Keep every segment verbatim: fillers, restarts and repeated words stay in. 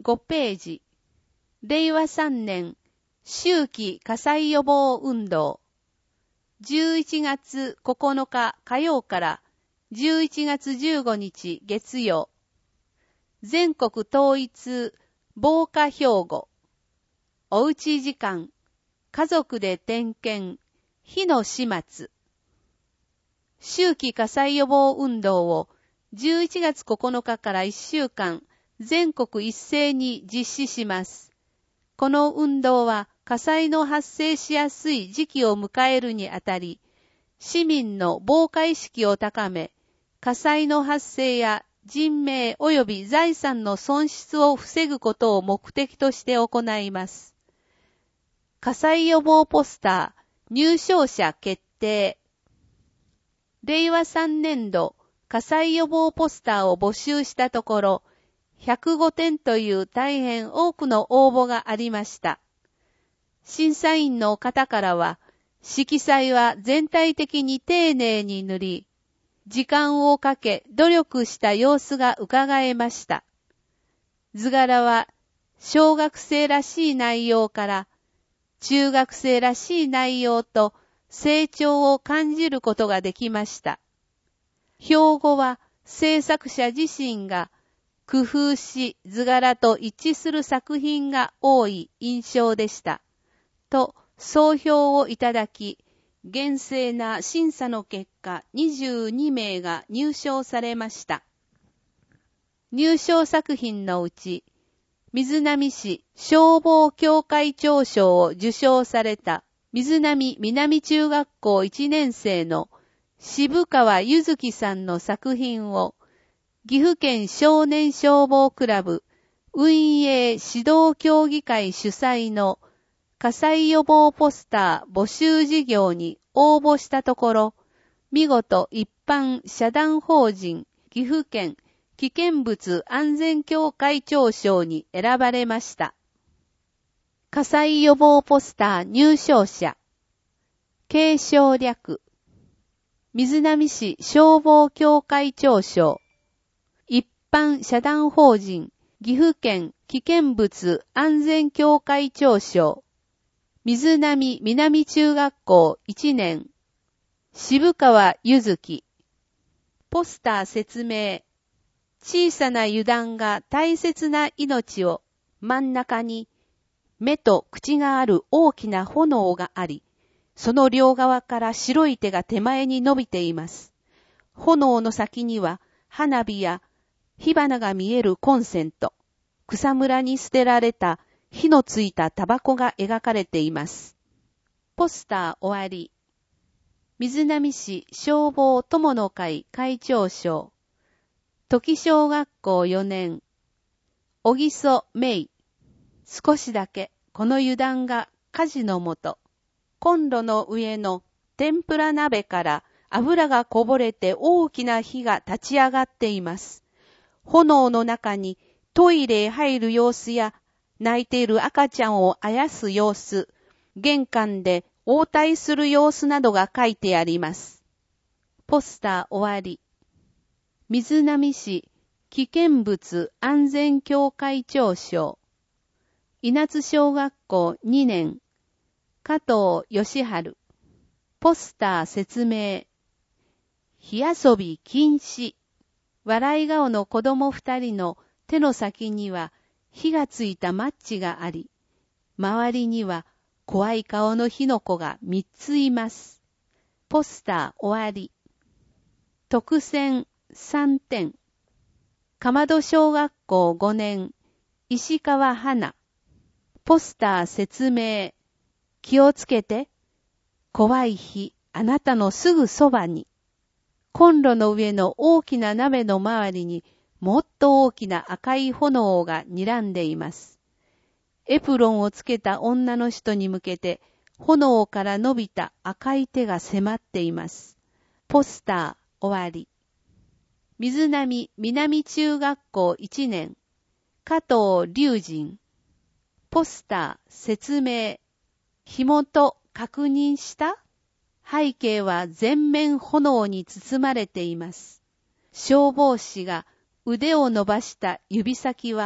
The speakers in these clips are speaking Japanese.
ごページ。れいわさんねん秋季火災予防運動。じゅういちがつここのか火曜からじゅういちがつじゅうごにち月曜。全国統一防火標語。おうち時間。家族で点検。火の始末。秋季火災予防運動をじゅういちがつここのかからいっしゅうかん全国一斉に実施します。この運動は火災の発生しやすい時期を迎えるにあたり、市民の防火意識を高め、火災の発生や人命及び財産の損失を防ぐことを目的として行います。火災予防ポスター入賞者決定。れいわさんねんど火災予防ポスターを募集したところ、ひゃくごてんという大変多くの応募がありました。審査員の方からは、色彩は全体的に丁寧に塗り、時間をかけ努力した様子が伺えました。図柄は小学生らしい内容から中学生らしい内容と成長を感じることができました。標語は制作者自身が工夫し図柄と一致する作品が多い印象でした。と総評をいただき、厳正な審査の結果にじゅうにめいが入賞されました。入賞作品のうち、瑞浪市消防協会長賞を受賞された瑞浪南中学校いちねんせいの渋川ゆずきさんの作品を岐阜県少年消防クラブ運営指導協議会主催の火災予防ポスター募集事業に応募したところ、見事一般社団法人岐阜県危険物安全協会長賞に選ばれました。火災予防ポスター入賞者。継承略。瑞浪市消防協会長賞。一般社団法人岐阜県危険物安全協会長賞。瑞浪南中学校いちねん。渋川ゆずき。ポスター説明。小さな油断が大切な命を、真ん中に目と口がある大きな炎があり、その両側から白い手が手前に伸びています。炎の先には花火や火花が見えるコンセント、草むらに捨てられた火のついたタバコが描かれています。ポスター終わり。瑞浪市消防友の会会長賞。時小学校よねん。小木曽芽衣。少しだけこの油断が火事のもと。コンロの上の天ぷら鍋から油がこぼれて大きな火が立ち上がっています。炎の中にトイレへ入る様子や泣いている赤ちゃんをあやす様子、玄関で応対する様子などが書いてあります。ポスター終わり。瑞浪市危険物安全協会長賞。稲津小学校にねん。加藤義治。ポスター説明。火遊び禁止。笑い顔の子供二人の手の先には火がついたマッチがあり、周りには怖い顔の火の粉が三ついます。ポスター終わり。特選さんてん。かど小学校ごねん。石川花。ポスター説明。気をつけて。怖い火、あなたのすぐそばに。コンロの上の大きな鍋の周りにもっと大きな赤い炎が睨んでいます。エプロンをつけた女の人に向けて炎から伸びた赤い手が迫っています。ポスター終わり。瑞浪南中学校いちねん。加藤隆人。ポスター説明。火元確認した？背景は全面炎に包まれています。消防士が腕を伸ばした指先は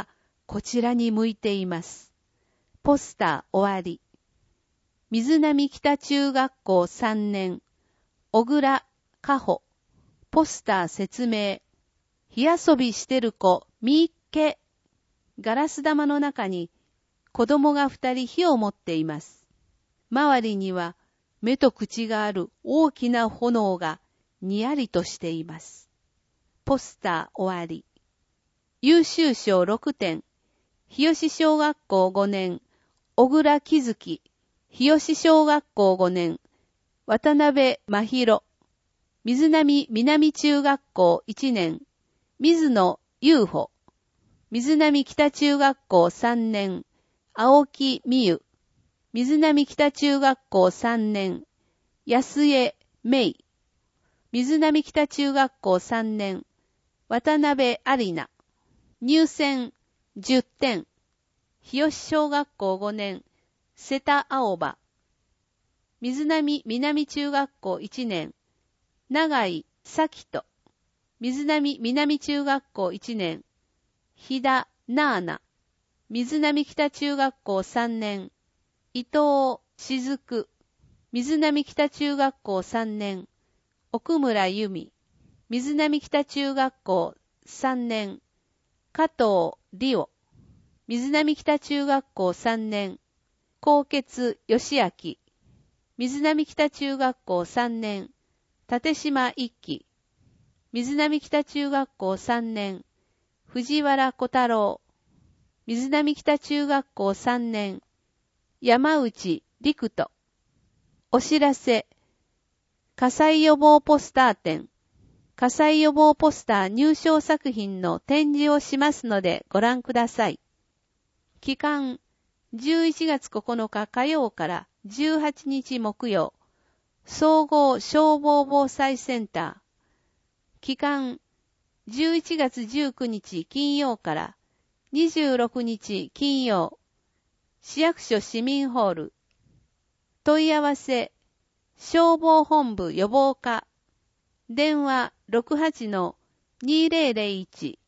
こちらに向いています。ポスター終わり。水波北中学校さんねん、小倉加穂。ポスター説明。火遊びしてる子、みーっけ。ガラス玉の中に子供が二人火を持っています。周りには目と口がある大きな炎がにやりとしています。ポスター終わり。優秀賞ろくてん。日吉小学校ごねん、小倉木月。日吉小学校ごねん、渡辺真弘。水波南中学校いちねん、水野優穂。水波北中学校さんねん、青木美優。水波北中学校さんねん、安江芽衣。水波北中学校さんねん、渡辺有奈。入選じゅってん。日吉小学校ごねん、瀬田青葉。水波南中学校いちねん、長井咲人。水波南中学校いちねん、飛田なあな。水波北中学校さんねん、伊藤雫。水波北中学校さんねん、奥村由美。水波北中学校さんねん、加藤理央。水波北中学校さんねん、高傑義明。水波北中学校さんねん、立島一輝。水波北中学校さんねん、藤原小太郎。水波北中学校さんねん、山内陸斗。お知らせ。火災予防ポスター展。火災予防ポスター入賞作品の展示をしますのでご覧ください。期間、じゅういちがつここのか火曜からじゅうはちにち木曜、総合消防防災センター。期間、じゅういちがつじゅうくにち金曜からにじゅうろくにち金曜、市役所市民ホール。問い合わせ、消防本部予防課。電話 ろくはちのにせいぜろいち。